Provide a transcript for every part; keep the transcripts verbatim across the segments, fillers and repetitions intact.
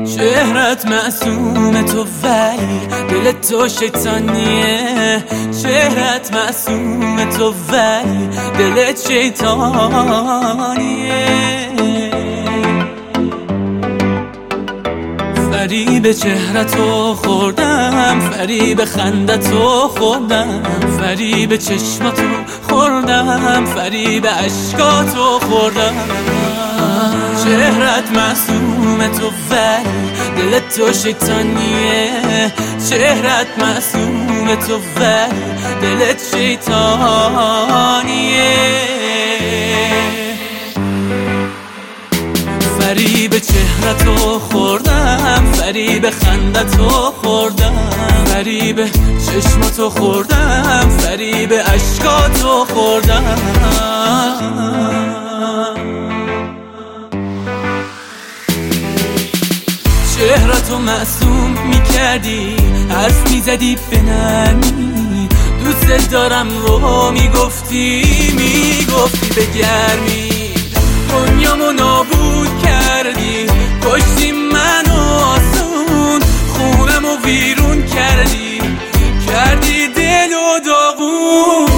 چهرت معصوم تو ولی دلت تو شیطانیه. چهرت معصوم تو ولی دلت شیطانیه. فریب چهرتو خوردم، فریب خندتو خوردم، فریب چشماتو خوردم، فریب اشکاتو خوردم. چهرت معصوم تو ولی دلت تو شیطانیه. چهرت معصوم تو ولی دلت شیطانیه. فریب چهرتو خوردم، فریب خندتو خوردم، فریب چشماتو خوردم، فریب اشکاتو خوردم. چهرتو معصوم میکردی، حرف میزدی به نرمی، دوست دارم رو میگفتی، میگفتی به گرمی. دنیامو نابود کردی، کشتی منو آسون، خونمو ویرون کردی، کردی دل و داغون.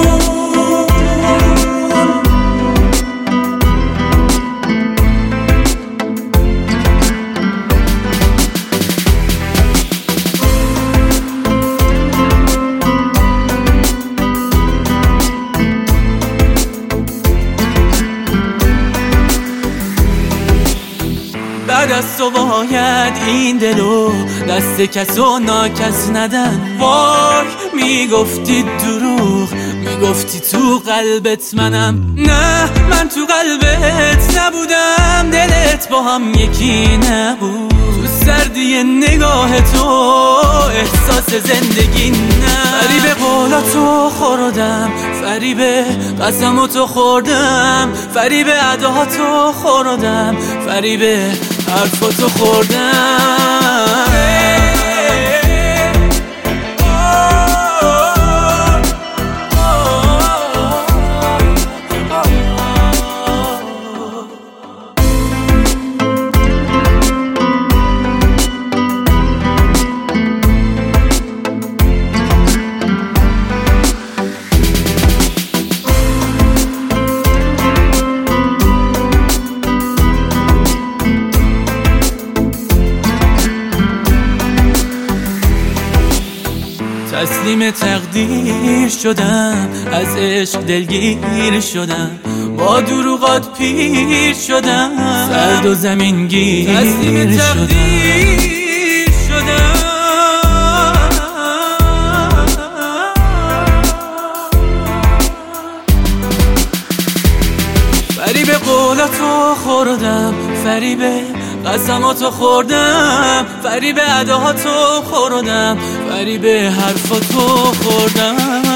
بعد از تو باید این دلو دست کس و ناکس ندن. وای میگفتی دروغ، میگفتی تو قلبت منم. نه من تو قلبت نبودم، دلت با هم یکی نبود. تو سردی نگاه تو احساس زندگی نه. فریب قولاتو خوردم، فریب قسماتو خوردم، فریب اداهاتو خوردم، فریب حرفاتو خوردم. تسلیم تقدیر شدم، از عشق دلگیر شدم، با دروغات پیر شدم، سرد و زمین گیر شدم. تسلیم تقدیر شدم، فریب قولاتو خوردم، فریب قسماتو خوردم، فریب اداهاتو خوردم، فریب حرفاتو خوردم.